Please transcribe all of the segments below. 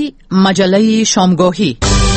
مجله شامگاهی.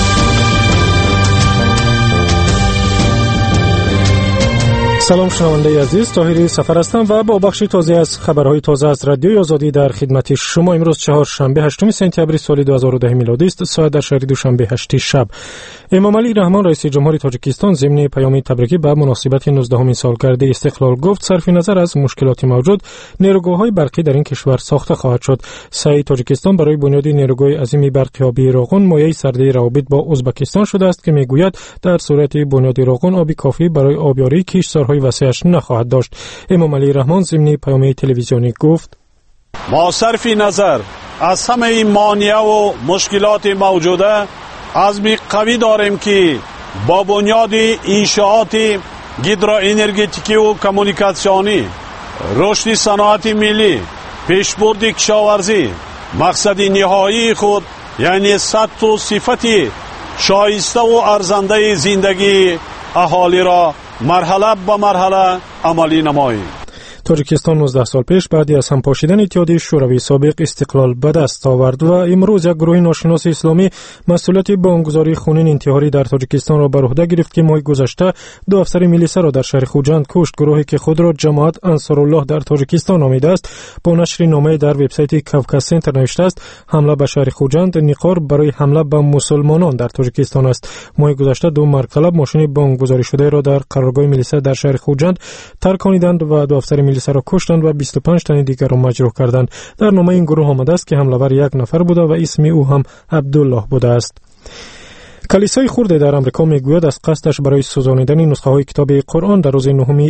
سلام شنونده عزیز، طاهری سفر هستم و با بخشی تازه از خبرهای تازه از رادیوی آزادی در خدمت شما. امروز چهارشنبه 8 سپتامبر سال 2010 میلادی است. ساعت در شهر دوشنبه 8 شب. امام علی رحمان رئیس جمهوری تاجیکستان ضمن پیام تبریکی به مناسبت 19 سالگرد استقلال گفت صرف نظر از مشکلات موجود نیروگاه‌های برقی در این کشور ساخته خواهد شد. سعی تاجیکستان برای بنیاد نیروگاه عظیم برقیابی روغن مایه سرده روابط با ازبکستان شده است که میگوید در صورت بنیاد روغن آبی کافی برای آبیاری کشتزارهای وسیعش نخواهد داشت. امام علی رحمان ضمن پیام تلویزیونی گفت: ما صرف نظر از همه این مانع و مشکلات موجوده عزم قوی داریم که با بنیاد انشاءات هیدروانرژتیکی و کمونیکاسیونی، رشد صنعت ملی، پیشبرد کشاورزی، مقصد نهایی خود یعنی سطح و صفت شایسته و ارزنده زندگی اهالی را مرحله به مرحله عملی نماییم. تاجیکستان 19 سال پیش بعد از همپاشیدن اتحادیه شوروی سابق استقلال به دست آورد و امروز یک گروه ناشناس اسلامی مسئولیت بمبگذاری خونین انتحاری در تاجیکستان را بر عهده گرفت که ماه گذشته 2 افسر میلیسا را در شهر خوجند کشت. گروهی که خود را جماعت انصارالله در تاجیکستان نامیده است با نشر نامه در وبسایت کافکاس سنتر نوشته است حمله به شهر خوجند نقار برای حمله به مسلمانان در تاجیکستان است. ماه گذشته 2 مرکب ماشین بمبگذاری شده را در قرارگاه میلیسا در شهر خوجند ترکاندند و 2 افسر میلیسا را کشتند و 25 تن دیگر را مجروح کردند. در نامه این گروه آمده است که حمله‌آور یک نفر بوده و اسم او هم عبدالله بوده است. کلیسای خرد در آمریکا میگوید از قصدش برای سوزانیدن نسخه های کتاب قرآن در روز 9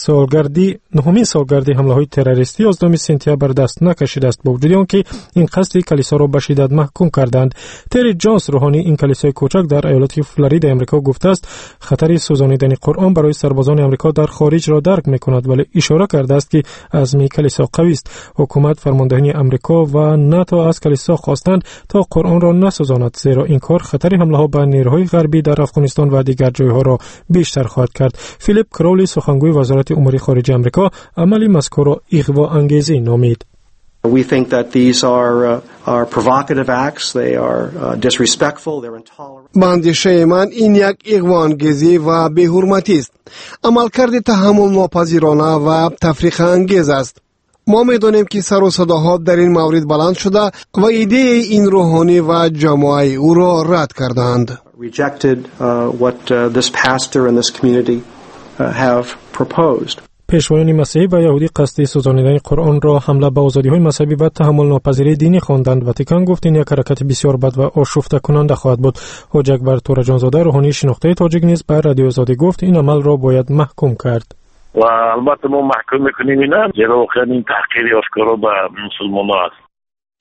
سالگرد حمله های تروریستی 11 سپتامبر دست نکشیده است، با وجود آنکه این قصد کلیسا را به شدت محکوم کردند. تری جانز روحانی این کلیسای کوچک در ایالت فلوریدا آمریکا گفته است خطر سوزانیدن قرآن برای سربازان آمریکا در خارج را درک میکند، ولی اشاره کرده است که عزم کلیسا قوی است. حکومت، فرماندهان آمریکا و ناتو از کلیسا خواستند تا قرآن را نسوزاند، زیرا این کار خطر حمله ها به نیروهای غربی در افغانستان و دیگر جایها را بیشتر خواهد کرد. فیلیپ کراولی سخنگوی وزارت امور خارجه آمریکا عملی مذکور را اغوا انگیزی نامید. We think that these are provocative acts. They are disrespectful. They're intolerant. باندیشه من این یک اغوا انگیزی و بی‌حرمتی است. عملکرد تحمل ناپذیرانه و تفریق انگیز است. ما می‌دانیم که سر و صداها در این مورد بلند شده و ایده این روحانی و جماعه او را رد کردند. Rejected what this pastor and this community have proposed. پیشوایان مسیحی و یهودی قصد سوزانیدن قرآن را حمله به آزادی‌های مذهبی و تحمل ناپذیری دینی خواندند. واتیکان گفت این یک حرکت بسیار بد و آشفته کننده خواهد بود. حاج اکبر تورجانزاده روحانی شناخته تاجیک نیز بر رادیو آزادی گفت این عمل را باید محکوم کرد. و البته ما محکوم می‌کنیم اینا، زیرا این تحقیر آشکارا به مسلمانان است.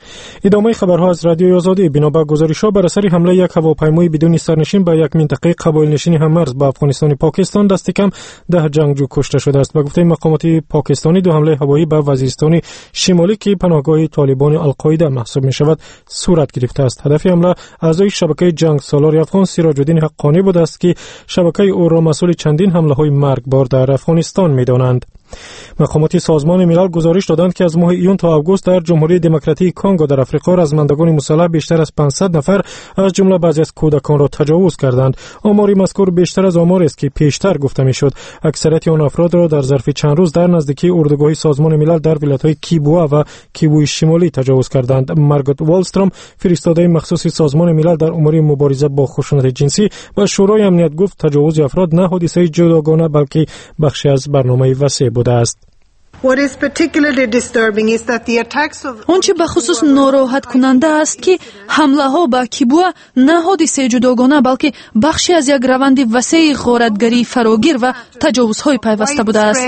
ادامه خبرها از رادیوی آزادی. بنابر گزارش‌ها بر اثر حمله یک هواپیمای بدون سرنشین به یک منطقه قبایل نشین هم‌مرز با افغانستان پاکستان دست کم 10 جنگجو کشته شده است. به گفته مقامات پاکستانی 2 حمله هوایی به وزیرستان شمالی که پناهگاه طالبان القاعده محسوب می‌شود صورت گرفته است. هدف حمله اعضای شبکه جنگ سالار افغان سراج الدین حقانی بوده است که شبکه او را مسئول چندین حمله‌های مرگبار در افغانستان می‌دانند. مقامات سازمان ملل گزارش دادند که از ماه ایون تا آگوست در جمهوری دموکراتیک کنگو در افریقا رزمندگان مسلح بیشتر از 500 نفر از جمله بعضی از کودکان را تجاوز کردند. آمار مذکور بیشتر از آماری است که پیشتر گفته میشد. اکثریت آن افراد را در ظرف چند روز در نزدیکی اردوگاه سازمان ملل در ولایت‌های کیبوا و کیبوی شمالی تجاوز کردند. مارگوت والستروم فرستاده مخصوص سازمان ملل در امور مبارزه با خشونت جنسی و شورای امنیت گفت تجاوز افراد نه حادثه جداگانه بلکه بخشی از برنامه وسیع بوده است. آنچه به خصوص ناراحت کننده است که حمله ها به کیبوا نه حادثه جداگانه بلکه بخشی از یک روند وسیع غارتگری فراگیر و تجاوزهای پیوسته بوده است.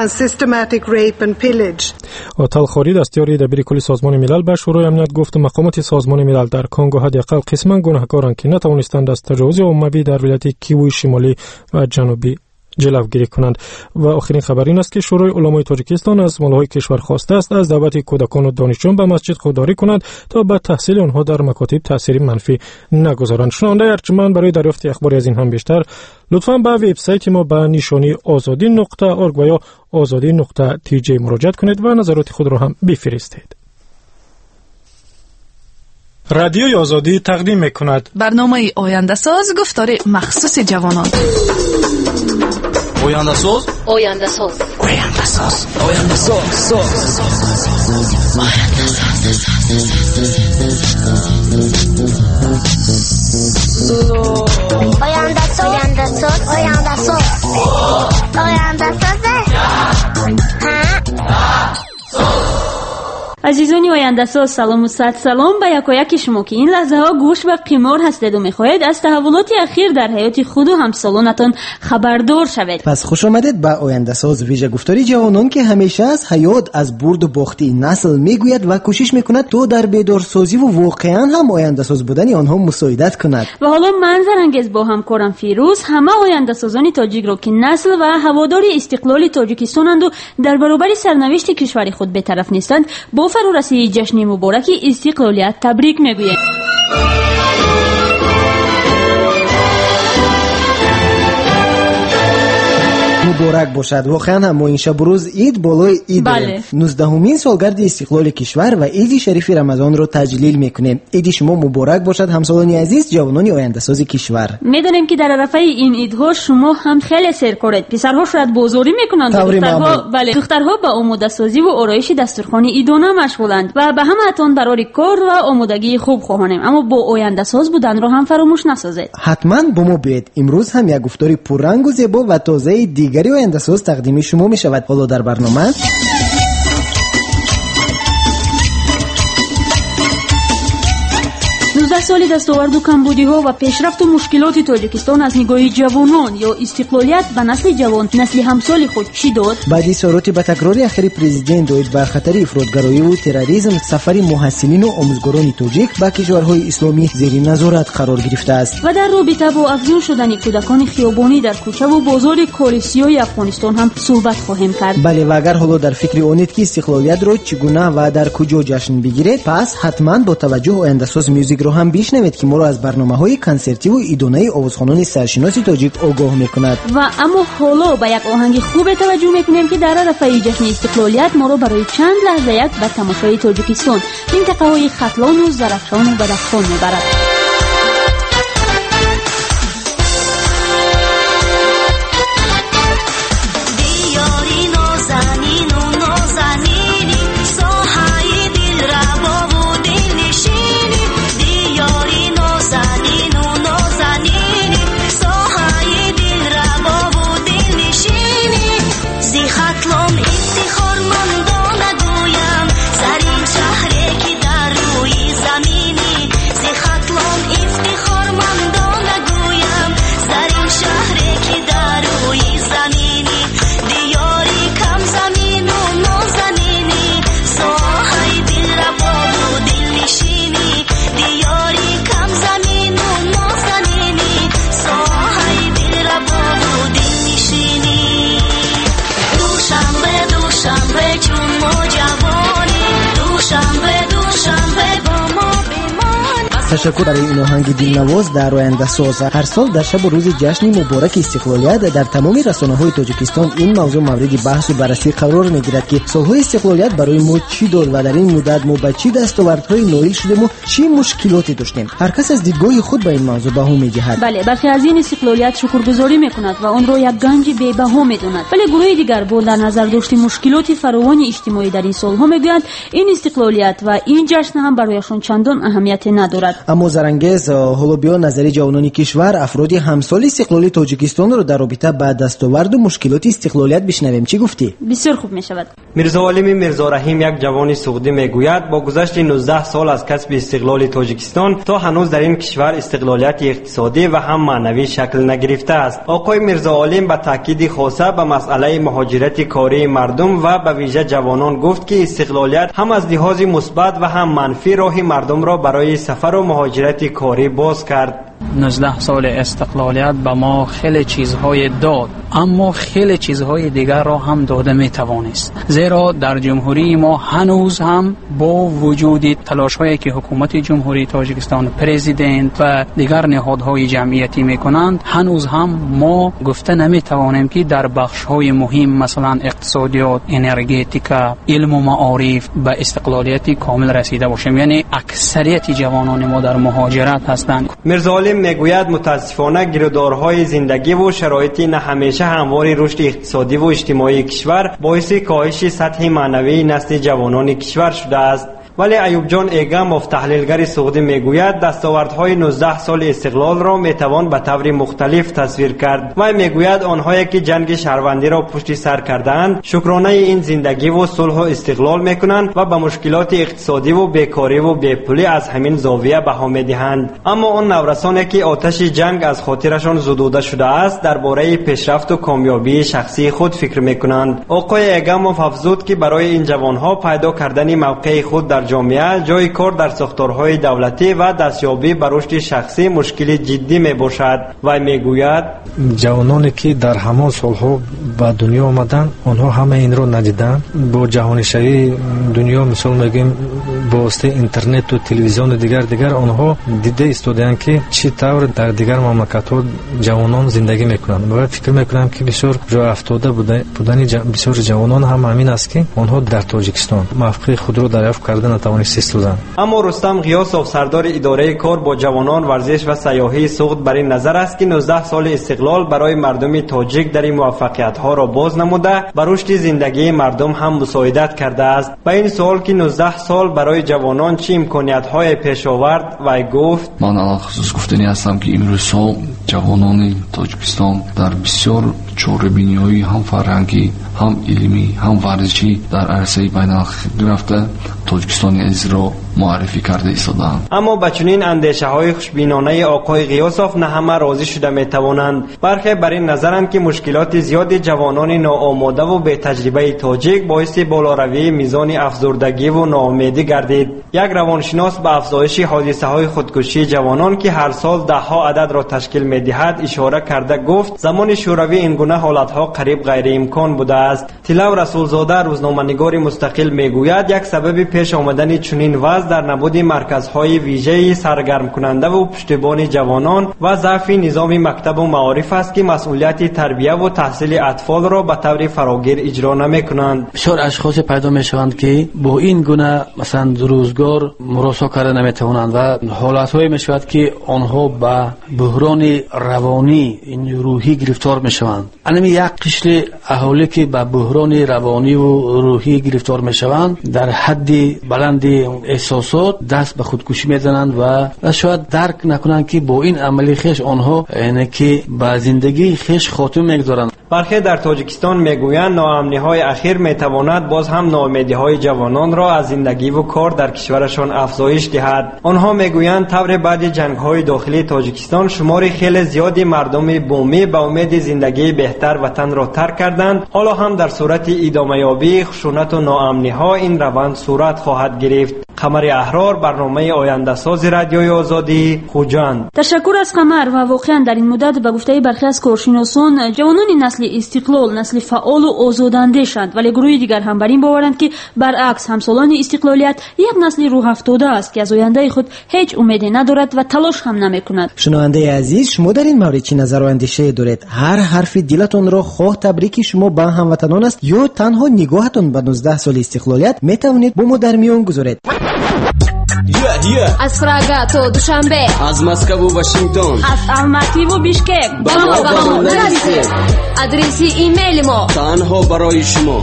آتال خاری دستیاری دبیر کل سازمان ملل به شورای امنیت گفت مقامات سازمان ملل در کنگو حداقل قسما گناهکارند که نتوانستند از تجاوز عمومی در ولایت کیبوی شمالی و جنوبی جلوگیری کنند. و آخرین خبر این است که شورای علمای تاجیکستان از ملاهای کشور خواسته است از دعوت کودکان و دانشجویان به مسجد خودداری کنند تا به تحصیل آنها در مکاتب تأثیری منفی نگذارند. شنونده ارجمند، برای دریافت اخباری از این هم بیشتر لطفاً به وبسایت ما به نشانی azadi.org و یا azadi.tj مراجعه کنید و نظرات خود را هم بفرستید. رادیوی آزادی تقدیم میکند برنامه آینده ساز گفتار مخصوص جوانان. آینده ساز آینده ساز آینده ساز آینده ساز آینده ساز آینده ساز آینده ساز آینده عزیزانی آینده ساز، سلام و صد سلام به یکایک شما که این لحظه ها گوش به قمار هستید و میخواهید از تحولات اخیر در حیات خود و همسالانتان خبردار شوید. پس خوش آمدید به آینده ساز، ویژه گفتاری جوانان که همیشه از حیات، از برد و باخت نسل میگوید و کوشش میکند تا در بیدارسازی و واقعا هم آینده ساز بودن آنها مساعدت کند. و حالا من زرانگیز با همکارم فیروز همه آینده سازان تاجیک را که نسل و هوادار استقلال تاجیکستانند و در برابر سرنوشت کشور خود به طرف نیستند، با فرورسیدگی جشن مبارک استقلالیت تبریک میگویم. مبارک باشد. واقعا هم ما این شب روز عید بالای عید داریم. 19مین سالگرد استقلال کشور و عید شریف رمضان رو تجلیل میکنیم. عید شما مبارک باشد همسالان عزیز، جوانان آینده ساز کشور. میدونیم که در عرفه این عیدها شما هم خیلی سیر کردید. پسرها شاید بازاری میکنند، دخترها به آماده سازی و آرایش دسترخوان عیدانه مشغولند و به همتون برای کار و آمادگی خوب خواهانیم، اما با آینده ساز بودن رو هم فراموش نسازید. حتما با ما بیاید. امروز هم یک گفتاری پررنگ و زیبا و تازه دیگری آینده ساز تقدیم شما می شود. حالا در برنامه 19 سالی دستاورد و کمبودی‌ها و پیشرفت و مشکلات تاجیکستان از نگاه جوانان یا استقلالیت به نسل جوان، نسل همسال خود چی داد؟ بعد اظهارات با تکرار اخیر پرزیدنت دوید بر خطر افراطگرایی و تروریسم، سفر محصلین و آموزگاران تاجیک به کشورهای اسلامی زیر نظارت قرار گرفته است. و در رابطه با افزون شدن کودکان خیابانی در کوچه و بازار کالیسیای افغانستان هم صحبت خواهیم کرد. بله، و اگر حالا در فکر آنید که استقلالیت را چگونه و در کجا جشن بگیرید، پس حتما با توجه آینده ساز میوزیک رو هم بشنوید که ما را از برنامه‌های کنسرتی و عیدانه آوازخوانان سرشناس تاجیک آگاه می‌کند. و اما حالا به یک آهنگ خوب توجه می‌کنیم که در عرفه جشن استقلالیت ما را برای چند لحظه یک به تماشای تاجیکستان، منطقه‌های ختلان و زرافشان و بدخشان می‌برد. تشکر برای این آهنگ دلنواز در آینده ساز. هر سال در شب روز جشن مبارک استقلالیت در تمام رسانه‌های تاجیکستان این موضوع مورد بحث و بررسی قرار می‌گیرد که سال‌های استقلالیت برای ما چی داد و در این مدت ما به چه دستاوردهای نائل شدیم و چه مشکلاتی داشتیم. هر کس از دیدگاه خود به این موضوع بها می‌جهد. بله، برخی از این استقلالیت شکرگزاری می‌کند و آن را یک گنج بی‌بها می‌داند، ولی گروه دیگر با در نظر داشت مشکلات فراوان اجتماعی در این سال‌ها می‌گویند این استقلالیت و این جشن هم برایشان چندان اهمیت ندارد. اما زرانگیز، حالا بیا نظری جوانان کشور، افرادی همسال استقلال تاجیکستان رو در رابطه با دستاورد و مشکلات استقلالیت بشنویم. چی گفتی؟ بسیار خوب میشود. میرزا عالم میرزا رحیم، یک جوان سعودی، میگوید با گذشت 19 سال از کسب استقلال تاجیکستان تا هنوز در این کشور استقلالیت اقتصادی و هم معنوی شکل نگرفته است. آقای میرزا عالم با تاکید خاصه به مسئله مهاجرت کاری مردم و به ویژه جوانان گفت که استقلالیت هم از لحاظ مثبت و هم منفی راه مردم را برای سفر و مهاجرت کاری باز کرد. 19 سال استقلالیت به ما خیلی چیزهای داد، اما خیلی چیزهای دیگر را هم داده میتوانست. زیرا در جمهوری ما هنوز هم با وجود تلاش‌هایی که حکومت جمهوری تاجیکستان، پرزیدنت و دیگر نهادهای جمعیتی میکنند، هنوز هم ما گفته نمیتوانیم که در بخش‌های مهم مثلا اقتصادیات، انرژتیکا، علم و معارف به استقلالیت کامل رسیده باشیم. یعنی اکثریت جوانان ما در مهاجرت هستند. میرزا عالم میگوید متاسفانه گیرودارهای زندگی و شرایط نه همیشه هموار رشد اقتصادی و اجتماعی کشور باعث کاهش سطح معنوی نسل جوانان کشور شده است. ولی ایوب جان ایگموف تحلیلگر سعودی میگوید دستاوردهای 19 سال استقلال را میتوان به طور مختلف تصویر کرد و میگوید آنهایی که جنگ شهروندی را پشت سر کردند شکرانه این زندگی و صلح و استقلال میکنند و به مشکلات اقتصادی و بیکاری و بیپولی از همین زاویه بها میدهند. اما آن نورسانی که آتش جنگ از خاطرشان زدوده شده است درباره پیشرفت و کامیابی شخصی خود فکر میکنند. آقای ایگموف افزود که برای این جوانها پیدا کردن موقع خود در جامعه، جای کار در ساختارهای دولتی و دستیابی به رشد شخصی مشکل جدی می باشد و میگوید جوانانی که در همان سالها به دنیا آمدند آنها همه این را ندیدند. با جهانشوی دنیا مثال میگیم با واسطه اینترنت و تلویزیون دیگر آنها دیده ایستادند که چه طور در دیگر مملکت‌ها جوانان زندگی میکنند و فکر میکنم که بسیار جا افتاده بودن بسیار جوانان هم همین است که آنها در تاجیکستان موقع خود را دریافت کردن اما رستم غیاسوف سردار اداره کار با جوانان ورزش و سیاحی سعود بر این نظر است که 19 سال استقلال برای مردم تاجیک در این موفقیت ها را باز نموده بر رشد زندگی مردم هم مساعدت کرده است. با این سوال که 19 سال برای جوانان چه امکانیت های پیش آورد و گفت من الخصوص گفتنی هستم که امروز جوانان تاجیکستان در بسیار چاره‌بینی‌های هم فرهنگی، هم علمی، هم ورزشی در عرصه بین‌المللی رفته تاجیکستان عزیز را معرفی کرده ایستادند. اما با چنین اندیشه‌های خوشبینانه آقای غیاسوف نه همه راضی شده می‌توانند. برخی بر این نظرند که مشکلات زیاد جوانان ناآماده و بی تجربه تاجیک باعث بالاروی میزان افسردگی و ناامیدی گردید. یک روانشناس به افزایش حادثه‌های خودکشی جوانان که هر سال ده‌ها عدد را تشکیل می‌دهد اشاره کرده گفت زمان شوروی این گونه حالت‌ها قریب غیر امکان بوده است. طلاب رسولزاده روزنامه‌نگار مستقل میگوید یک سبب پیش آمدن چنین وضع در نبود مرکزهای ویژه سرگرم کننده و پشتیبان جوانان و ضعف نظام مکتب و معارف است که مسئولیت تربیت و تحصیل اطفال را به طور فراگیر اجرا نمی‌کنند. بسیار اشخاص پیدا می‌شوند که با این گونه مثلا روزگار مراسا کردن نمی‌توانند و حالت‌های می‌شود که آنها به بحران روانی این روحی گرفتار می‌شوند. انمی یک قشر اهالی که به بحران روانی و روحی گرفتار می‌شوند در حد بلند احساسات دست به خودکشی میزنند و شاید درک نکنند که با این عملی خیش آنها یعنی که به زندگی خیش خاتمه میگذارند. برخی در تاجیکستان میگویند ناامنی‌های اخیر میتواند باز هم ناامیدی‌های جوانان را از زندگی و کار در کشورشان افزایش دهد. آنها میگویند طور بعد جنگ‌های داخلی تاجیکستان شمار خیلی زیادی مردم بومی به امید زندگی بهتر وطن را ترک کردند. حالا هم در صورت ادامه یابی خشونت و ناامنی‌ها این روند صورت خواهد گرفت. قمر احرار، برنامه آینده ساز رادیوی آزادی، خوجند. تشکر از قمر. و واقعا در این مدت به گفته برخی از کارشناسان جوانان نسل استقلال نسل فعال و آزادانده‌اند، ولی گروه دیگر هم بر این باورند که برعکس همسالان استقلالیت یک نسل روح افتاده است که از آینده خود هیچ امیدی ندارد و تلاش هم نمی‌کند. شنونده عزیز، شما در این مورد چه نظر و اندیشه دارید؟ هر حرف دلتون را خواه تبریک شما به هموطنان است یا تنها نگاهتون به 19 سال استقلالیت میتوانید با ما در میان گذارید. از پراگا تا دوشنبه، از مسکو و واشنگتن، از الماتی و بیشکک با ما نرسید. آدرس ایمیل ما تنها برای شما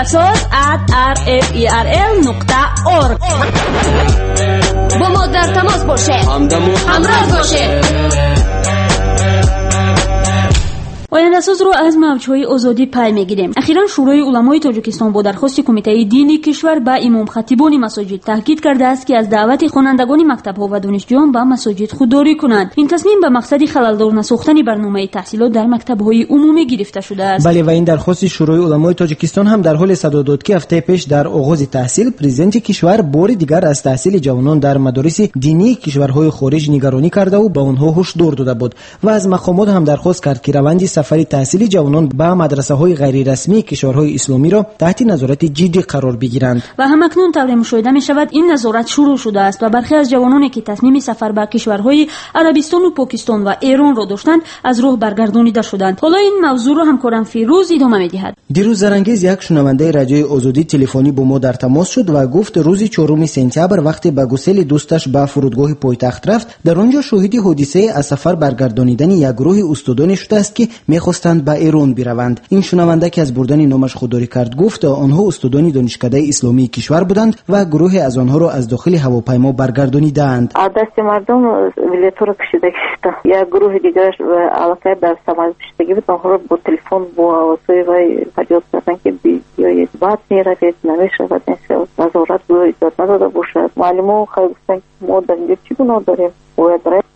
oyandasaz@rferl.org. با ما در تماس باشه، همراه باشه. آینده‌ساز رو از موج‌های آزادی پی می‌گیریم. اخیراً شورای علمای تاجیکستان با درخواست کمیته دینی کشور به امام خطیبان مساجد تاکید کرده است که از دعوت خوانندگان مکتب‌ها و دانشجویان به مساجد خودداری کنند. این تصمیم به مقصد خلل‌دار نساختن برنامه تحصیلات در مکتب‌های عمومی گرفته شده است. بله، و این درخواست شورای علمای تاجیکستان هم در حال صدا داد که هفته پیش در آغاز تحصیل پرزیدنت کشور بار دیگر از تحصیل جوانان در مدارس دینی کشورهای خارج نگرانی کرده و به آنها هشدار داده بود و از مقامات هم درخواست کرد که روند سفر تحصیلی جوانان به مدرسه‌های غیر رسمی کشورهای اسلامی را تحت نظارت جدی قرار بگیرند. و همکنون طور مشاهده می‌شود این نظارت شروع شده است و برخی از جوانانی که تصمیم سفر به کشورهای عربستان و پاکستان و ایران را داشتند از راه برگردانیده شدند. حالا این موضوع را همکارم فیروز ادامه می‌دهد. دیروز زرانگیز یک شنونده رادیوی آزادی تلفنی با ما در تماس شد و گفت روز 4 سپتامبر وقتی به گسیل دوستش به فرودگاه پایتخت رفت، در آنجا شاهد حادثه از سفر برگردانیدن یک گروه استادان شده است که می‌خواستند به ایران بروند. این شنونده که از بردن نامش خودداری کرد گفت آنها استادان دانشکده اسلامی کشور بودند و گروه از آنها را از داخل هواپیما برگردانیدند. دست مردم ولیتو را کشیده یک گروه دیگرش علاقه در سماج کشیدگی بود. آنها را با تلفن با وسایل و فریاد کردند که بیایید بعد می‌روید نمی‌شود نظارت رو ایجاد نداده باشد. معلم‌ها خیلی گفتن ما در اینجا چی گناه داریم؟ باید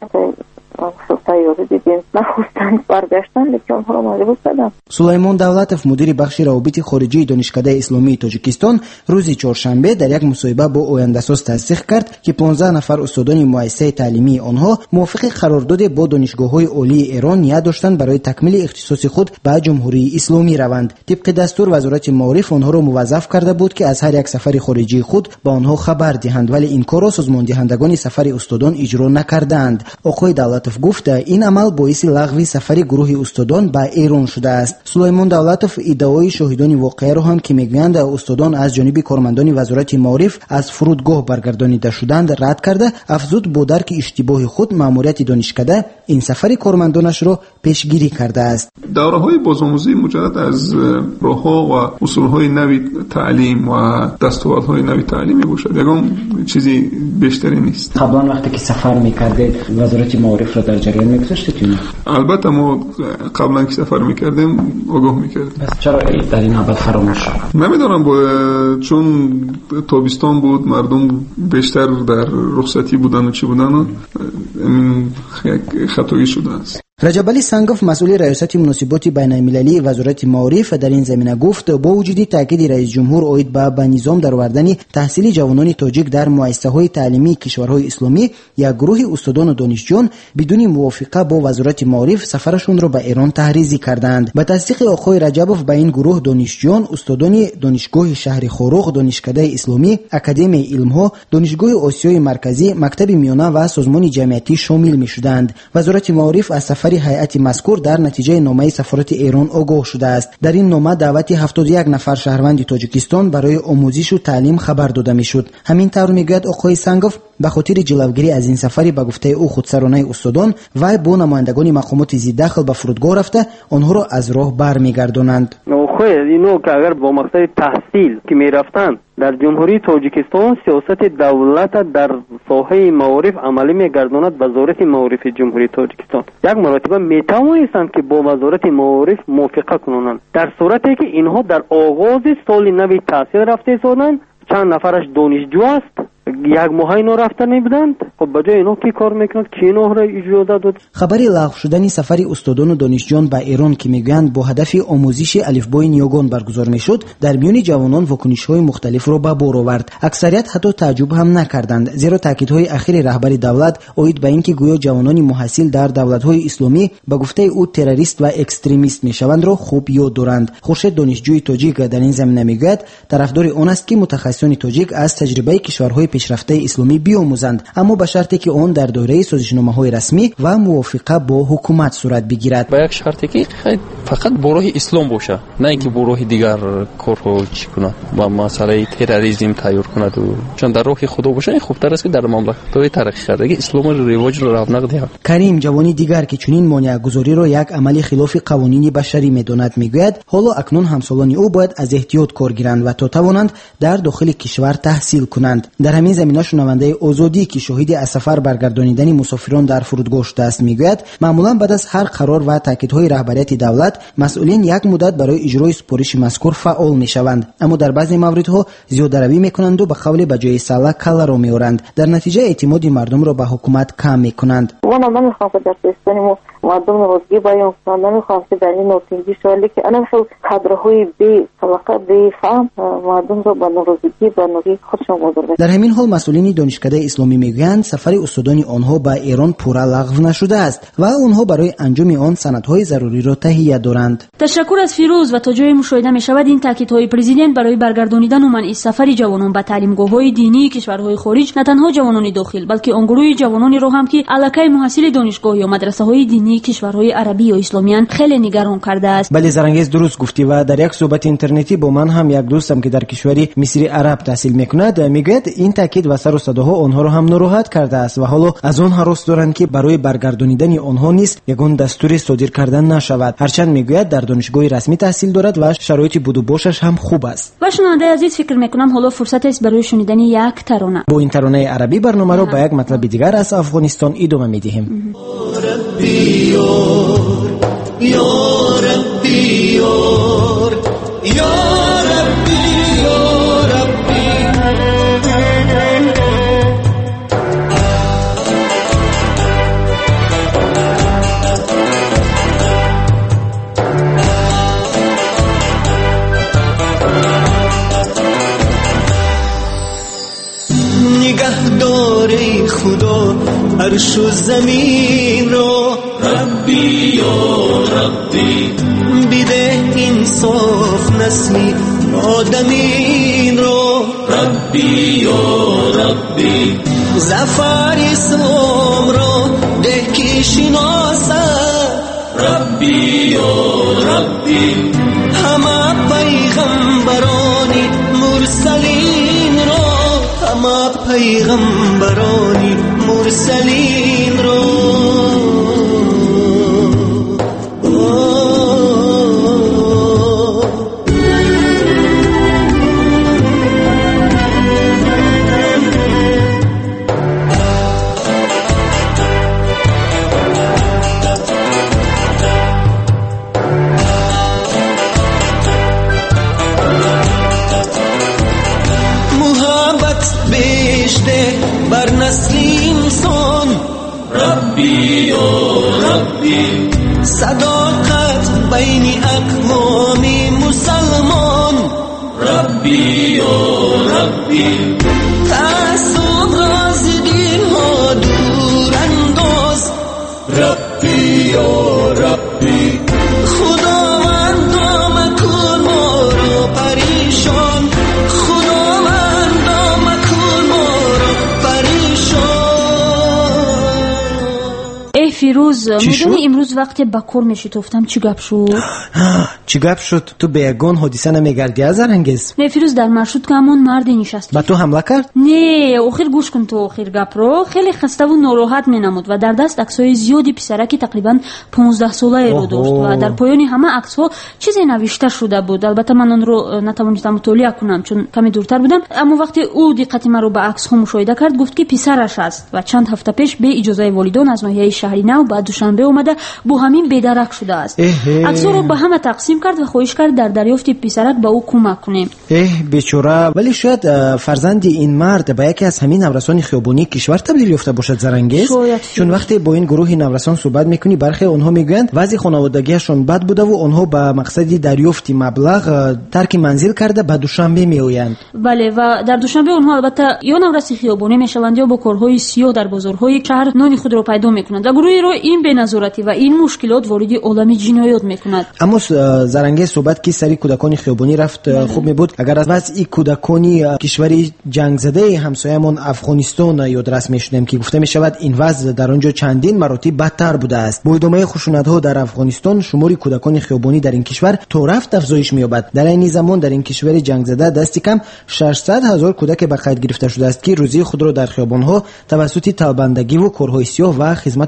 تیاری دیدیم نخواستن برگشتن لیکن آنها را مجبور کردن. سلیمان دولتов مدیر بخش روابط خارجی دانشکده اسلامی تاجیکستان روز چهارشنبه در یک مصاحبه با آینده‌ساز تصدیق کرد که 15 نفر استادان مؤسسه تعلیمی آنها موافق قرارداد با دانشگاه‌های عالی ایران نیت داشتند برای تکمیل اختصاص خود به جمهوری اسلامی روند. طبق دستور وزارت معارف آنها را موظف کرده بود که از هر یک سفر خارجی خود به آنها خبر دهند، ولی این کار را سازمان دهندگان سفر استادان اجرا نکردند. آقای دولتов گفت این عمل باعث لغو سفر گروه استادان به ایران شده است. سلیمان دولتов ادعای شاهدان واقعه را هم که میگویند استادان از جانب کارمندان وزارت معارف از فرودگاه برگردانیده شدند رد کرده، افزود با درک اشتباه خود ماموریت دانشکده این سفر کارمندانش را پیشگیری کرده است. دوره‌های بازآموزی مجرد از راه‌ها و اصول‌های نوی تعلیم و دستاوردهای نوی تعلیمی باشد، یگان چیزی بیشتری نیست. قبلا وقتی که سفر می‌کردید وزارت معارف را در جریان می‌گذاشتید؟ البته ما قبلا که سفر می‌کردیم آگاه می‌کردیم. بس چرا در این حالت فراموش شد؟ نمی‌دونم، چون تابستان بود، مردم بیشتر در رخصتی بودن و چی بودن و خطایی شده است. رجب علی سنگوف مسئول ریاست مناسبات بین المللی وزارت معارف در این زمینه گفت با وجود تاکید رئیس جمهور اوید به نظام درآوردن تحصیل جوانان تاجیک در مؤسسه‌های تعلیمی کشورهای اسلامی، یک گروه استادان و دانشجویان بدون موافقه با وزارت معارف سفرشون را به ایران تحریزی کردند. با تصدیق آقای رجبوف به این گروه دانشجویان استادان دانشگاه شهر خاروق، دانشکده اسلامی، اکادمی علم‌ها، دانشگاه آسیای مرکزی، مکتب میانه و سازمان جمعیتی شامل می‌شدند. وزارت معارف از سفر هیئت مذکور در نتیجه نامه سفارت ایران آگاه شده است. در این نامه دعوت 71 نفر شهروند تاجیکستان برای آموزش و تعلیم خبر داده میشد. همین طور میگوید آقای سنگوف به خاطر جلوگیری از این سفری به گفته او خودسرانه استادان و با نمایندگان مقامات ذی دخل به فرودگاه رفته آنها را از راه برمیگردانند. اینو که اگر با مقصد تحصیل که میرفتند در جمهوری تاجیکستان سیاست دولت در ساحه معارف عملی میگرداند وزارت معارف جمهوری تاجیکستان یک مرتبه میتوانستند که با وزارت معارف موافقه کنند. در صورتی که اینها در آغاز سال نو تحصیل رفته سودند، چند نفرش دانشجو است، یک ماه اینا رفته نبودند، خب بجای اینا کی کار میکنند که اینا را اجازه داد؟ خبر لغو شدن سفر استادان و دانشجویان به ایران که میگویند با هدف آموزش الفبای نیاگان برگزار میشد، در میان جوانان واکنش‌های مختلف را به بار آورد. اکثریت حتی تعجب هم نکردند، زیرا تاکیدهای اخیر رهبر دولت اوید به اینکه گویا جوانان محصل در دولت‌های اسلامی به گفته او تروریست و اکستریمیست میشوند را خوب یاد دارند. خورشید دانشجوی تاجیک در این زمینه میگوید طرفدار آن است که متخصصان تاجیک از تجربه کشورهای پیشرفته اسلامی بیاموزند، اما به شرطی که آن در دایره سازشنامه‌های رسمی و موافقه با حکومت صورت بگیرد. با یک شرطی که فقط با راه اسلام باشه، نه اینکه با راه دیگر کارو چی کنه با مسئله تروریسم تیار کنه. چون در راه خدا باشه خوبتر است که در مملکت‌های ترقی کرده اسلام رواج را رونق دهد. کریم جوانی دیگر که چنین مانع‌گذاری را یک عمل خلاف قوانین بشری می‌داند میگوید حالا اکنون همسالان او باید از احتیاط کار گیرند و تا توانند در داخل کشور تحصیل کنند. در همین زمینه شنونده آزادی که شاهد از سفر برگردانیدن مسافران در فرودگاه شده است میگوید معمولا بعد از هر قرار و تاکیدهای رهبریت دولت مسئولین یک مدت برای اجرای سپارش مذکور فعال میشوند، اما در بعضی موردها زیاده‌روی میکنند و به قول بجای صلاح کلا را میورند. در نتیجه اعتماد مردم را به حکومت کم میکنند. من نمیخوام که در پاکستان مردم نوازگی بیان کنم، نمیخوام که در این نوتنگی شوالی که انا خیلی کادرهای بی طبقه بی فهم مردم را به نوازگی به نوعی خودشان مدرده. در همین حال مسئولین دانشکده اسلامی میگویند سفر استادان آنها به ایران پورا لغو نشده است و آنها برای انجام آن سندهای ضروری را تهیه دارند. تشکر از فیروز. و تا جای مشاهده میشود این تاکیدهای پرزیدنت برای برگردانیدن و منع سفر جوانان به تعلیمگاه‌های دینی کشورهای خارج نه تنها جوانان داخل بلکه آن گروه جوانانی را هم که علاقه محصل دانشگاه یا مدرسه‌های دینی کشورهای عربی یا اسلامیان خیلی نگران کرده است. بله زرنگیز درست گفتی و در یک صحبت اینترنتی با من هم یک دوستم که در کشوری مصر عرب تحصیل میکند میگوید این تاکید و سر و صداها آنها را هم ناراحت کرده است و حالا از آن هراس دارند که برای برگردانیدن آنها نیز یگان دستور صادر کردن نشود، هرچند میگوید در دانشگاه رسمی تحصیل دارد و شرایط بود و باشش هم خوب است. و شنونده عزیز فکر میکنم حالا فرصت است برای شنیدن یک ترانه. با این ترانه عربی برنامه را به یک مطلب دیگر از افغانستان ادامه میدهیم. نگهدار خدا عرش و زمین را ربی یا ربی بیده انصاف نسلی آدمین را ربی یا ربی زفر اسلام را ده کی شناسه ربی یا ربی همه پیغمبرانی مرسلین را همه پیغمبرانی مرسلین را بر نسل انسان ربی یا ربی صداقت بین اقوام مسلمان ربی یا ربی تعصب راز دین ها دور انداز ربی یا ربی خداوند مکن ما را پریشان فیروز میدونی امروز وقتی با کور میشتفتم چی گپ شد؟ چی گپ شد؟ تو به یگان حادثه نمیگردی از زرنگیز؟ نه فیروز در مرشد که همون مرد نشست با تو حمله کرد؟ نه آخر گوش کن تو آخر گپ رو خیلی خسته و ناراحت مینمود و در دست عکسای زیادی پسرکی تقریبا 15 ساله رو داشت و در پایان همه عکس‌ها چیزی نوشته شده بود. البته من اون رو نتوانستم مطالعه کنم چون کمی دورتر بودم، اما وقتی او دقت مرا به عکس‌ها مشاهده کرد گفت که پسرش است و چند هفته پیش به اجازه والدین از ناحیه شهری نو بعد دوشنبه اومده با همین بی‌درک شده است. عکس‌ها رو به همه تقسیم کرد و خواهش کرد در دریافت پسرک به او کمک کنیم. بیچاره، ولی شاید فرزند این مرد به یکی از همین نورسان خیابانی کشور تبدیل یافته باشد زرنگیز، چون وقتی با این گروه نورسان صحبت میکنی برخی اونها میگویند وضع خانوادگیشون بد بوده و اونها به مقصد دریافت مبلغ ترک منزل کرده به دوشنبه میآیند. بله و در دوشنبه اونها البته یا نورسی خیابانی میشوند یا با کارهای سیاه در بازارهای شهر نان خود را پیدا میکنند و گروهی رو این بی‌نظارتی و این مشکلات وارد عالم جنایات میکند. اما زرنگیز صحبت که سری کودکان خیابانی رفت خوب میبود اگر از وضع کودکانی کشوری جنگ زده همسایه‌مون افغانستان یادرس میشدیم که گفته میشود این وضع در آنجا چندین مراتب بدتر بوده است. با ادامه خشونت‌ها در افغانستان شمار کودکان خیابانی در این کشور تا رفت افزایش می‌یابد. در این زمان در این کشور جنگ زده دست کم 600,000 کودک به قید گرفته شده است که روزی خود را در خیابان‌ها توسط طالبندگی و کارهای سیاه و خدمت و تجارت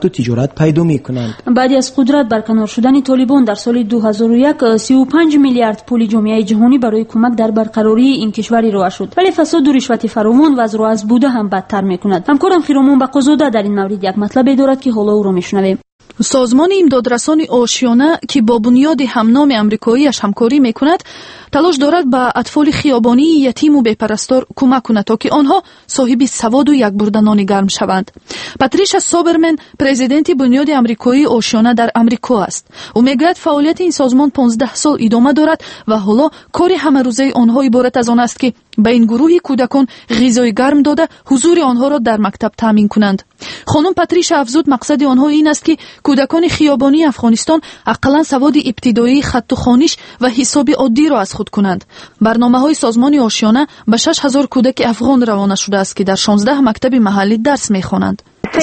قدرت پیدا میکنند. بعد از قدرت برکنار شدن طالبان در سال 2001 35 میلیارد پول جامعه جهانی برای کمک در برقراری این کشور ارائه شد، ولی فساد و رشوت فراوان وضع را از بوده هم بدتر میکند. همکارم خیرامون بقازاده در این مورد یک مطلب دارد که حالا او را میشنویم. سازمان امدادرسان آشیانه که با بنیاد همنام امریکاییش همکاری میکند تلاش دارد به اطفال خیابانی یتیم و بیپرستار کمک کند تا که آنها صاحب سواد و یک برده نان گرم شوند. پاتریشا سوبرمن پرزیدنت بنیاد امریکایی آشیانه در امریکا است. او میگوید فعالیت این سازمان 15 سال ادامه دارد و حالا کار همه روزه آنها عبارت از آن است که به این گروه کودکان غذای گرم داده حضور آنها را در مکتب تامین کنند. خانم پاتریشا افزود مقصد آنها این است که کودکان خیابانی افغانستان اقلا سواد ابتدایی خط و خوانش و حساب عادی را از خود کنند. برنامه‌های سازمان آشیانه به 6000 کودک افغان روانه شده است که در 16 مکتب محلی درس می‌خوانند.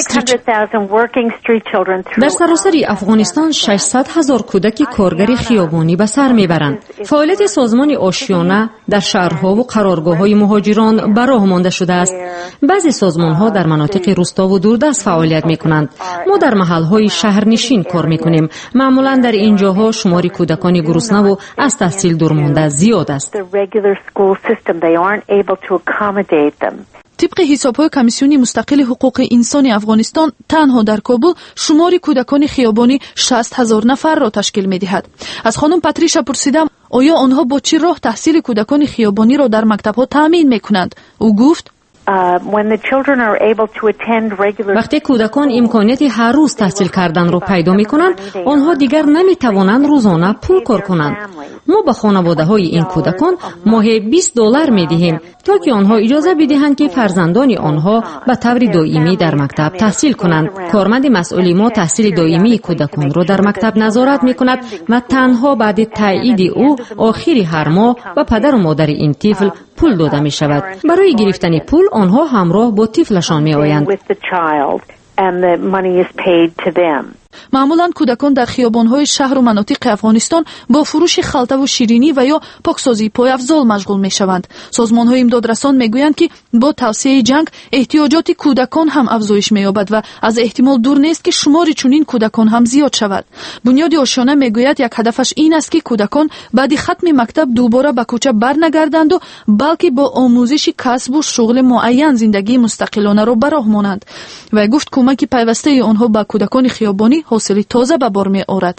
در سراسر افغانستان 600,000 کودک کارگر خیابانی به سر میبرند. فعالیت سازمان آشیانه در شهرها و قرارگاه‌های مهاجران به راه مانده شده است. بعضی سازمان‌ها در مناطق روستا و دوردست فعالیت می‌کنند. ما در محل‌های شهرنشین کار می‌کنیم. معمولاً در این جاها شمار کودکان گرسنه و از تحصیل دورمانده زیاد است. طبق حساب‌های کمیسیون مستقل حقوق انسان افغانستان تنها در کابل شمار کودکان خیابانی 60,000 نفر را تشکیل می‌دهد. از خانم پاتریشا پرسیدم آیا آنها با چه راه تحصیل کودکان خیابانی را در مکتب‌ها تامین می‌کنند؟ او گفت وقتی کودکان امکانیت هر روز تحصیل کردن را پیدا می‌کنند، آنها دیگر نمی‌توانند روزانه پول کار کنند. ما به خانواده‌های این کودکان ماهی $20 می‌دهیم تا که آنها اجازه بدهند که فرزندان آنها به طور دائمی در مکتب تحصیل کنند. کارمند مسئول ما تحصیل دائمی کودکان را در مکتب نظارت می‌کند و تنها بعد تایید او آخر هر ماه به پدر و مادر این طفل پول داده می‌شود. برای گرفتن پول آنها همراه با طفلشان می‌آیند. معمولاً کودکان در خیابان‌های شهر و مناطق افغانستان با فروش خلطه و شیرینی و یا پاکسازی پایافزال مشغول می‌شوند. سازمان‌های امدادرسان می‌گویند که با توسعه جنگ احتیاجات کودکان هم افزایش می‌یابد و از احتمال دور نیست که شمار چنین کودکان هم زیاد شود. بنیاد آشیانه می‌گوید یک هدفش این است که کودکان بعد ختم مکتب دوباره به کوچه برنگردند و بلکه با آموزش کسب و شغل معین زندگی مستقلانه را به راه مانند. و گفت کمک پیوسته آنها به کودکان خیابانی حاصل تازه به بار می آورد.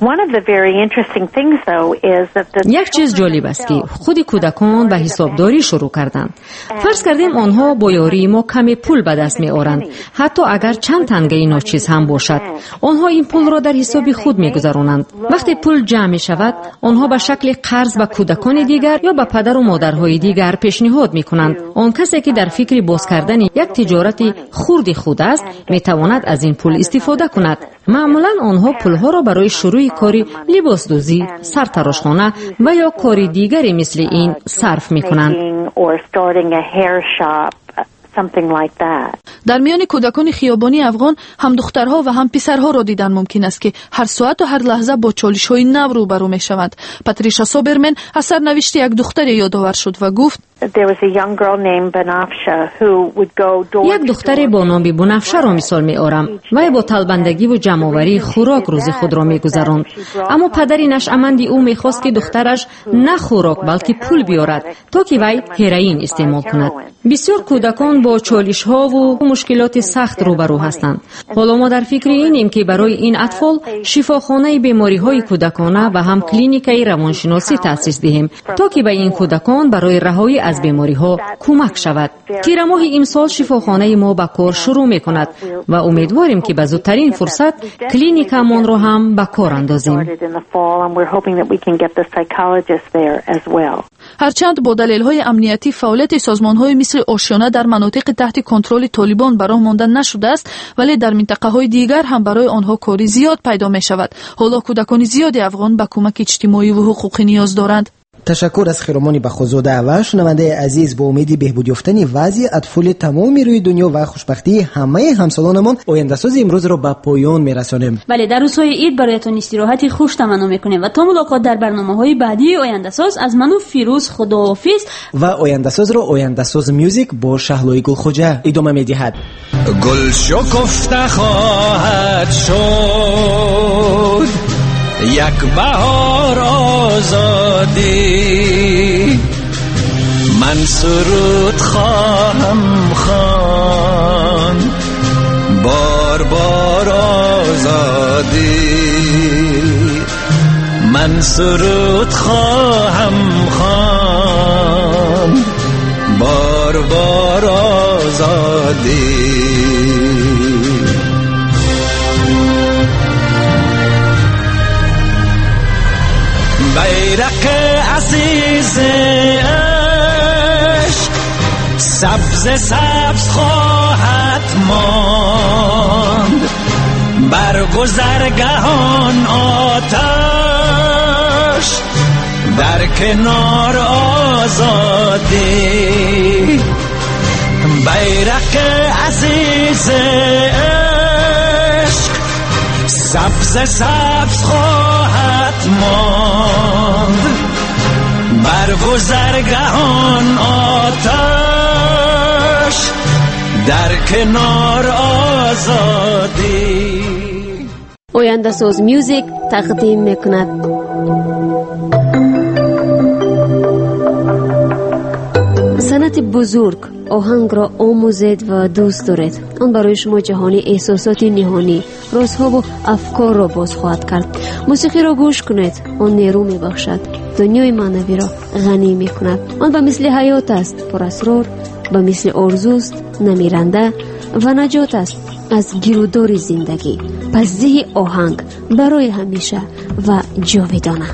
یک چیز جالب است که خود کودکان به حسابداری شروع کردند. فرض کردیم آنها با یاری ما کمی پول به دست می آورند، حتی اگر چند تنگه ناچیز هم باشد. آنها این پول را در حساب خود می گذرانند. وقتی پول جمع می شود، آنها به شکل قرض به کودکان دیگر یا به پدر و مادرهای دیگر پیشنهاد می کنند. آن کسی که در فکر باز کردن یک تجارت خرد خود است، می تواند از این پول استفاده کند. معمولا آنها پولها را برای شروع کاری لباس دوزی، سرتراشخانه و یا کاری دیگری مثل این صرف می کنند. در میان کودکان خیابانی افغان هم دخترها و هم پسرها را دیدن ممکن است که هر ساعت و هر لحظه با چالش‌های نو روبرو می‌شوند. پاتریشا سوبرمن از سرنوشت یک دختر یادآور شد و گفت یک دختر با نام بنفشه را مثال می آورم. وی با طلبندگی و جمع‌آوری خوراک روز خود را می گذراند. اما پدر نشأمند او می خواست که دخترش نه خوراک بلکه پول بیارد تا که وی هروئین استعمال کند. بسیار کودکان با چالش‌ها و مشکلات سخت روبرو هستند. حالا ما در فکر اینیم که برای این اطفال شفاخانه بیماری‌های کودکانه و هم کلینیکای روانشناسی تأسیس دهیم تا که به این کودکان برای رهایی از بیماری‌ها کمک شود. تیر ماه امسال شفاخانه ما به کار شروع می‌کند و امیدواریم که به زودترین فرصت کلینیکمان را هم به کار اندازیم. هرچند با دلایل امنیتی فعالیت سازمان‌های مثل آشیانه در مناطق تحت کنترل طالبان برای ماندن نشده است، ولی در منطقه‌های دیگر هم برای آنها کاری زیاد پیدا می‌شود. حالا کودکان زیادی افغان به کمک اجتماعی و حقوقی نیاز دارند. تشکر از خیرمانی بخوزاده و شنونده عزیز. با امید بهبود یافتن وضع اطفال تمام روی دنیا و خوشبختی همه همسالانمان آینده ساز امروز را به پایان میرسانیم. بله، در روزهای عید برایتان استراحتی خوش تمنا میکنیم و تا ملاقات در برنامه‌های بعدی آینده ساز از من و فیروز خداحافظ و آینده ساز را آینده ساز میوزیک با شهلوی گلخوجه ادامه میدهد. گل شکفته خواهد شد یک بهار آزادی، من سرود خواهم خواند بار بار آزادی، من سرود خواهم خواند بار بار آزادی. بیرق عزیز عشق سبز سبز خواهد ماند، بر گذرگهان آتش در کنار آزادی. بیرق عزیز عشق سبز سبز خواهد ماند، بر گذرگهان آتش در کنار آزادی. آینده ساز میوزیک تقدیم میکند. سنت بزرگ آهنگ را آموزید و دوست دارید. آن برای شما جهانی احساسات نهانی، رازها و افکار را باز خواهد کرد. موسیقی را گوش کنید، آن نیرو می بخشد، دنیای معنوی را غنی می کند. آن به مثل حیات است، پر اسرار، به مثل آرزوست، نمیرنده و نجات است از گیرودار زندگی. پس زی آهنگ برای همیشه و جاودانه.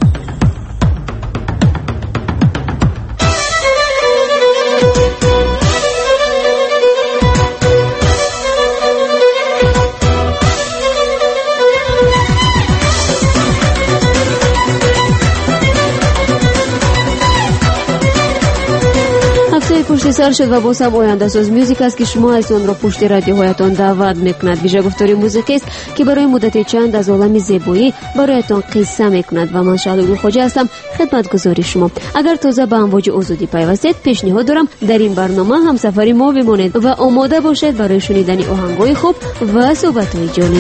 پشت سر شد و باز هم آینده ساز میوزیک است که شما از آن را پشت رادیوهایتان دعوت میکند. ویژه گفتاری موسیقی است که برای مدت چند از عالم زیبایی برایتان قصه میکند و من شهلوی گلخوجه هستم خدمتگزار شما. اگر تازه به امواج آزادی پیوستید، پیشنهاد دارم در این برنامه همسفری ما بمانید و آماده باشید برای شنیدن آهنگ‌های خوب و صحبت‌های جالب.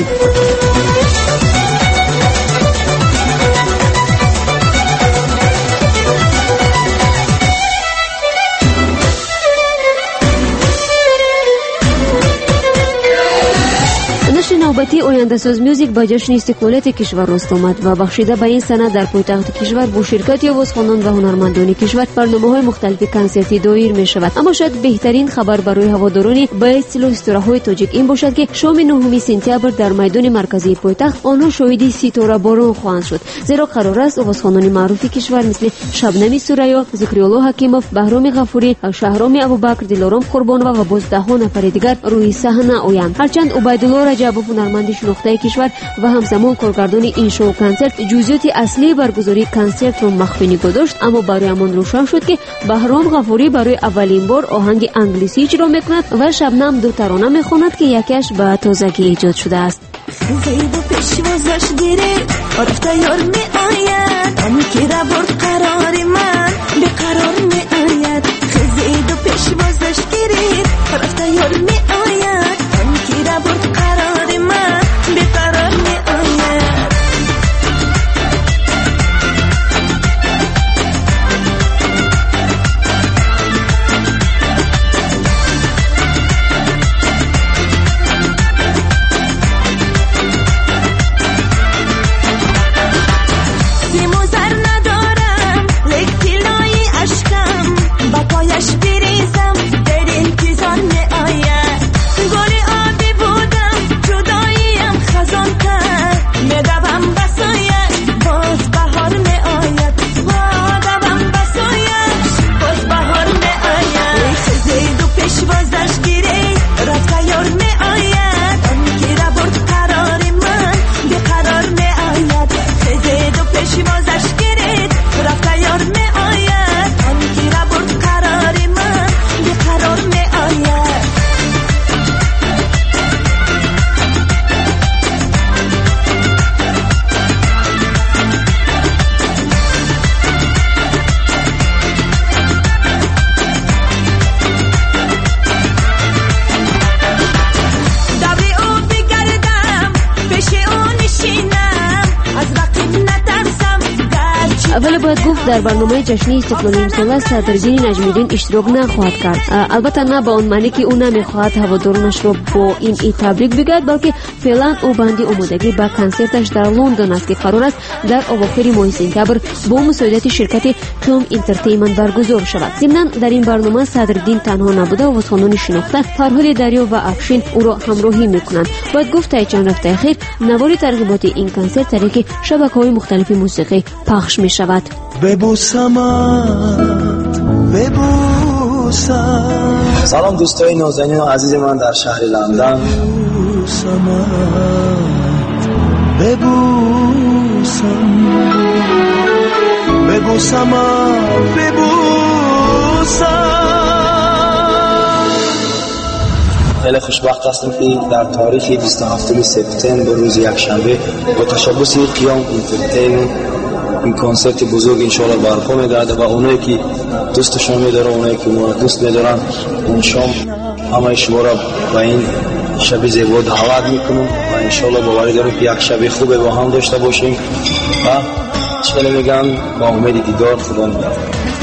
نوبتی آینده ساز میوزیک با جشن استقلالیت کشور راست آمد و بخشیده به این سند در پایتخت کشور با شرکت آوازخوانان و هنرمندان کشور برنامه‌های مختلف کنسرتی دایر می شود. اما شاید بهترین خبر برای هواداران به اصطلاح استراهای تاجیک این باشد که شام 9 سپتامبر در میدان مرکزی پایتخت آنها شاهد ستاره باران خواهند شد، زیرا قرار است آوازخوانان معروف کشور مثل شبنم سوریا، ذکرالله حکیموف، بهرام غفوری، شهرام ابوبکر، دلارام قربانова و بازده نفر دیگر روی صحنه آیند. هرچند عبیدالله رجبوف هنرمند شناخته کشور و همزمان کارگردان این شو کنسرت جزئیات اصلی برگزاری کنسرت را مخفی نگاه داشت، اما برای من روشن شد که بهرام غفوری برای اولین بار آهنگ انگلیسی اجرا میکند و شبنم دو ترانه میخواند که یکیش به تازگی ایجاد شده است. زیبا پیشوازش گیرید رفته یار می آید، آنی که را برد قرار من به قرار می آید. زیبا پیشوازش گیرید رفته یار می آید، آنی که را برد قرار من به قرار می آید. بریزم در انتظار می آید، گل آبی بودم ولی باید گفت در برنامه جشنی استقلال امسال صدرالدین نجمی‌الدین اشتراک نخواهد کرد. البته نه با اون معنی که او نمیخواهد هوادارانش را با این تبریک بگوید، بلکه فعلا او بندی آمادگی با کنسرتش در لندن است که قرار است در اواخر ماه سپتامبر با مساعدت شرکت توم انترتینمنت برگزار شود. ضمناً در این برنامه صدرالدین تنها نبوده، آوازخوانان شناخته فرهاد دریا و افشین او را همراهی میکنند. باید گفت تا چند هفته اخیر نوار ترغیبات این کنسرت طریق شبکه‌های مختلف موسیقی پخش می شود. سلام دوستای نازنین و عزیز من در شهر لندن. خیلی خوشبخت هستم که در تاریخ 27 سپتامبر روز یکشنبه با تشبث قیام انترتینمنت این کنسرت بزرگ انشاءالله برپا میگرده و اونایی که دوستشون میدارن، اونایی که ما دوست میدارن، اون شام همه شما را به این شب زیبا دعوت میکنم و انشاءالله باوری دارم که یک شب خوب با هم داشته باشیم و چه میگم با امید دیدار. خدا نگهدار.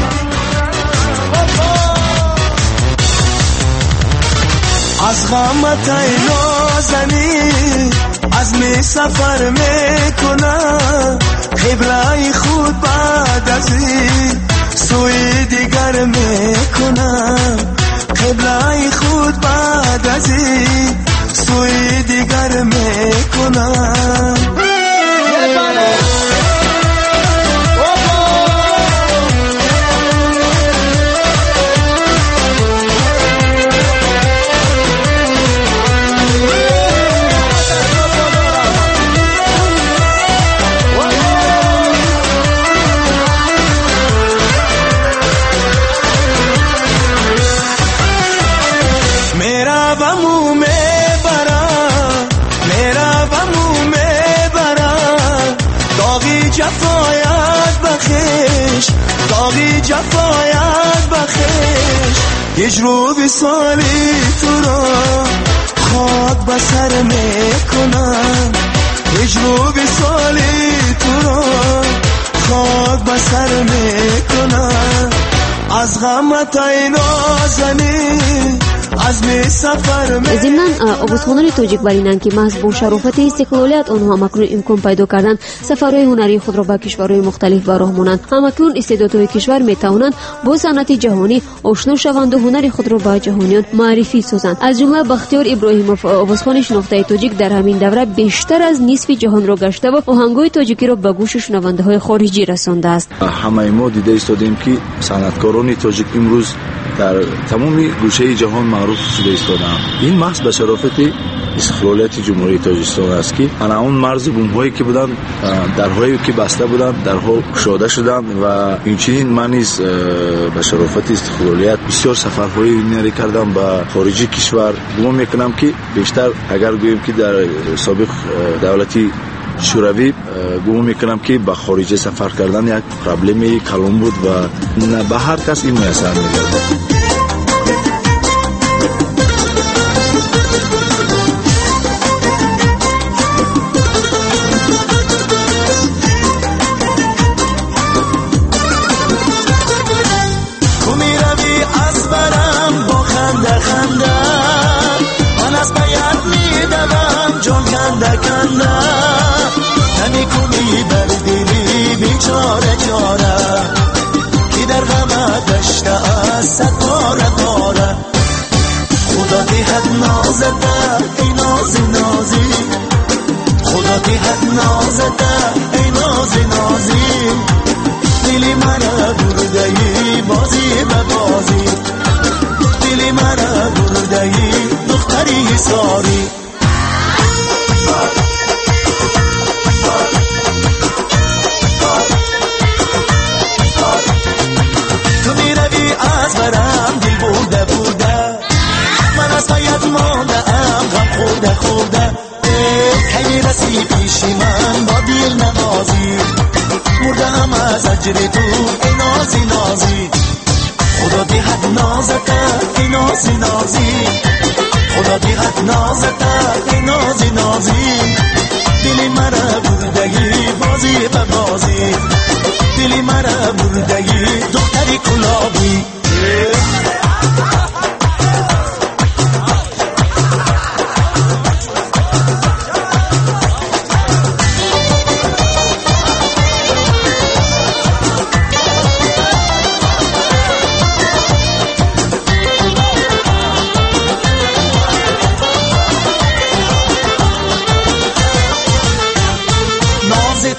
از غمت ای نازنی از می سفر میکنم، قبله خود بعد از این سوی دیگر میکنم، قبله خود بعد از این سوی دیگر میکنم. داغی جفایت بخش یه رو بسالی تو را خاک بسر میکنم، یه رو بسالی تو را خاک بسر میکنم. از غمت ای نازنی از می سفر می. ضمناً آوازخوانان تاجیک برینند که محض با شرافت استقلالیت آنها همکنون امکان پیدا کردند سفرهای هنری خود را به کشورهای مختلف به راه مانند. همکنون استعدادهای کشور می توانند با صنعت جهانی آشنا شوند و هنر خود را به جهانیان معرفی سازند. از جمله بختیار ابراهیموف آوازخوان شناخته تاجیک در همین دوره بیشتر از نصف جهان را گشته و آهنگهای تاجیکی را به گوش شنونده‌های خارجی رسانده است. همه ما دیده ایستادیم که صنعتکاران تاجیک امروز در تمام گوشه جهان معروف شده ایستادند. این محض به شرافت استقلالیت جمهوری تاجیکستان است که اون مرز بوم‌هایی که بودن، درهایی که بسته بودن، درها گشاده شدند و اینچنین من نیز به شرافت استقلالیت بسیار سفرهای هنری کردم به خارج کشور. گمان میکنم که بیشتر اگر گوییم که در سابق دولتی شوروی گمان میکنم که به خارج سفر کردن یک پرابلمی کلان بود و نه به هر کس این میسر میگرد. چاره چاره کی در غم دشته است داره داره خدا دهد نازده ای نازی نازی، خدا دهد نازده ای نازی نازی، دلی مرا برده ای بازی به بازی، دلی مرا برده ای دختری ساری. خیلی پیشی من با دیل نوازی مردم از اجر تو ای نازی نازی، خدا دهد نازته ای نازی نازی، خدا دهد نازته ای نازی نازی، دلی مرا بردگی بازی به بازی، دلی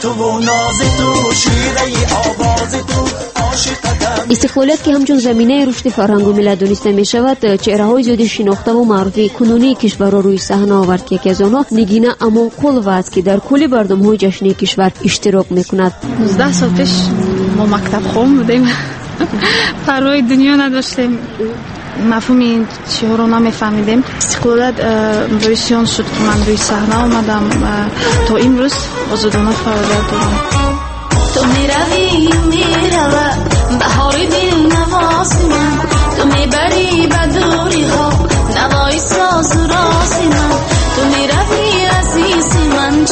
تو و ناز تو شیره آواز تو استقلالیت که همچون زمینه رشد فرهنگ و ملت دونسته می شود، چهره‌های زیادی شناخته و معروفی کنونی کشور را روی صحنه آورد که یکی از آنها نگینه امانقلوه است که در کل برنامه‌های جشنی کشور اشتراک می‌کند. 19 سال پیش ما مکتب خون بودیم. پروای دنیا نداشتیم. مفهوم این چیزها رو نمی‌فهمیدیم. استقلالیت رویشان شد که من روی صحنه آمدم تا امروز آزادانه فعالیت دارم. تو میروی بهار دل نواز من، تو میبری به دوری ها نوای ساز و راز من، تو میروی عزیز من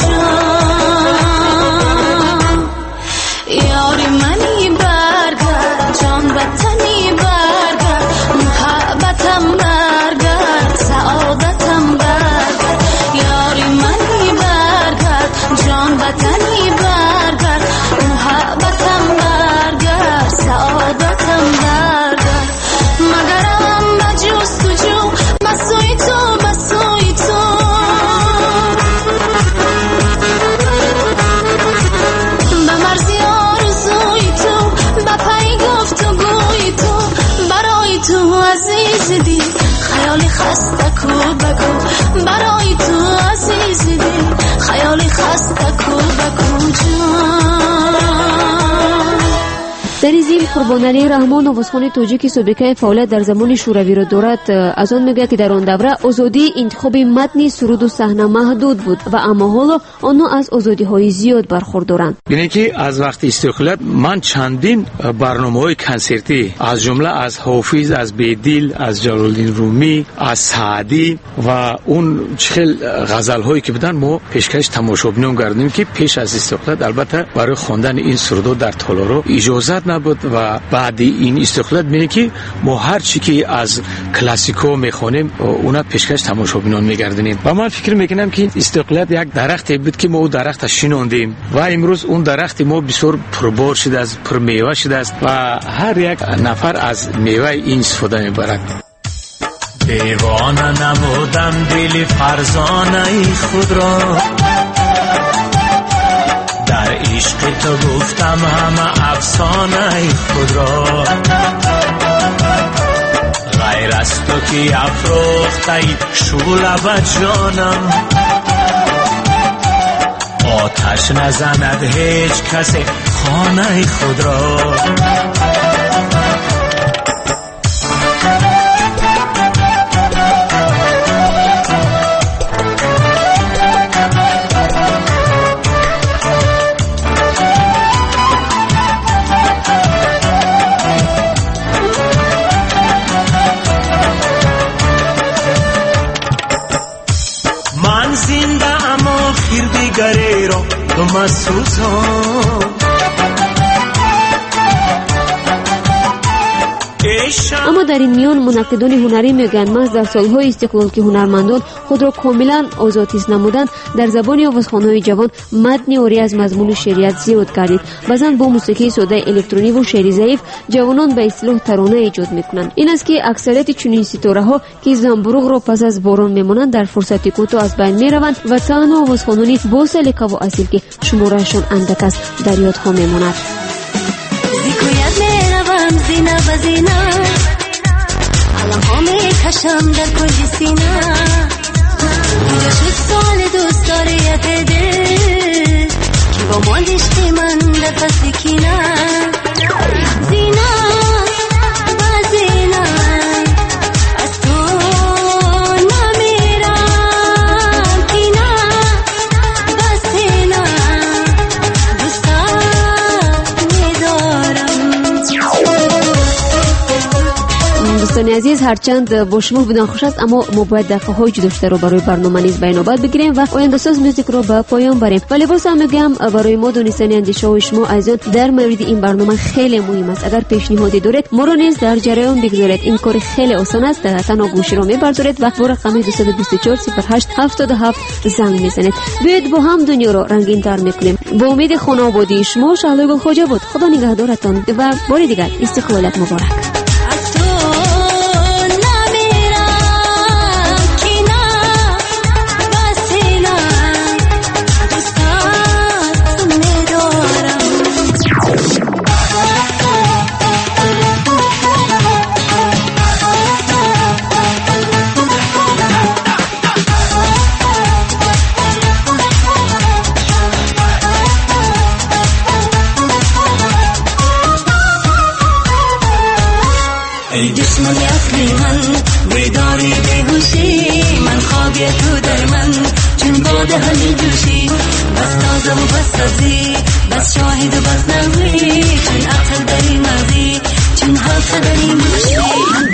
جان، یاری منی برگرد جان وطنی برگرد، محبتم برگرد سعادتم برگرد، یاری منی برگرد جان وطنی برگرد، محبتم برگرد سعادتم برگرد، مگرم به جستجو بسوی تو بسوی تو، به مرزی آرزوی تو به پی گفتگوی تو، برای تو عزیز دل خیالی خسته کو بگو، برای تو عزیز دل خیالی خسته کو بگو جان. در این زیر قربانعلی رحمان آوازخوان تاجیک سابقه فعالیت در زمان شوروی را دارد. از آن میگه که در آن دوره آزادی انتخاب متن سرود و صحنه محدود بود و اما حالا آنها از آزادی های زیاد برخوردارند. یعنی که از وقت استقلال من چندین برنامه‌های کنسرتی از جمله از حافظ، از بیدل، از جلال‌الدین رومی، از سعدی و اون چخل غزل‌هایی که بودن ما پیشکش تماشابینان کردیم که پیش از استقلال البته برای خواندن این سرودها در تالارها اجازه نبود و بعد این استقلال می‌بینی که ما هر چی که از کلاسیکو میخوانیم اونا پیشکش تماشابینان میگردیم و من فکر میکنم که استقلال یک درختی بود که ما اون درخت شنوندیم و امروز اون درخت ما بسیار پربار شده است، پرمیوه شده است و هر یک نفر از میوه این استفاده میبرد. دیوانه نمودم دل فرزانه خود را، در عشق تو گفتم همه افسانه خود را، غیر از تو که افروخته شعله به جانم، آتش نزند هیچ کسی خانه خود را. اما در این میان منقدان هنری میگن محض در سالهای استقلال که هنرمندان خود را کاملا آزادیز نمودند، در زبان آوازخوان‌های جوان متن عاری از مضمون شریعت زیاد کردید. بعضاً با موسیقی ساده الکترونی و شعر ضعیف جوانان به اصطلاح ترانه ایجاد میکنند. این است که اکثریت چنین ستاره‌ها که زنبورق را پس از باران میمانند در فرصت کوتاه از بین میروند و تنها آوازخوانانی با سلیقه و اصیل که شمارهشان اندک است در یادها میماند. زینه و زینه الان ها میکشم در کل سینه، اینجا شد سال دوست داریت دل که با ماندشت من در فصل کینه، زینه و زینه از تو نمیرم کینه بس تینه دوستم میدارم. دوستان عزیز، هرچند با شما بودن خوش است اما ما باید دقیقه‌های جداشته رو برای برنامه نیز بین آباد بگیریم و آینده ساز موزیک رو به پایان بریم. ولی باز هم میگم برای ما دونستن اندیشه‌های شما عزیزان در مورد این برنامه خیلی مهم است. اگر پیشنهادی دارید ما رو نیز در جریان بگذارید. این کار خیلی آسان است. تنها گوشی رو می‌بردارید و با رقم 224 08 77 زنگ میزنید. بیاید با هم دنیا رو رنگین‌تر می‌کنیم. با امید خانوادگی شما شهلا گل خواجه بود. خدا نگهدارتان و بار دیگر استقلالت مبارک. ای جسم اصلی من بیداری بیهوشی من خوابی تو در من چون باده همی جوشی بس تازه و بس سازی بس شاهد و بس نوی چون عقل داری مغزی چون حلقه داری موشی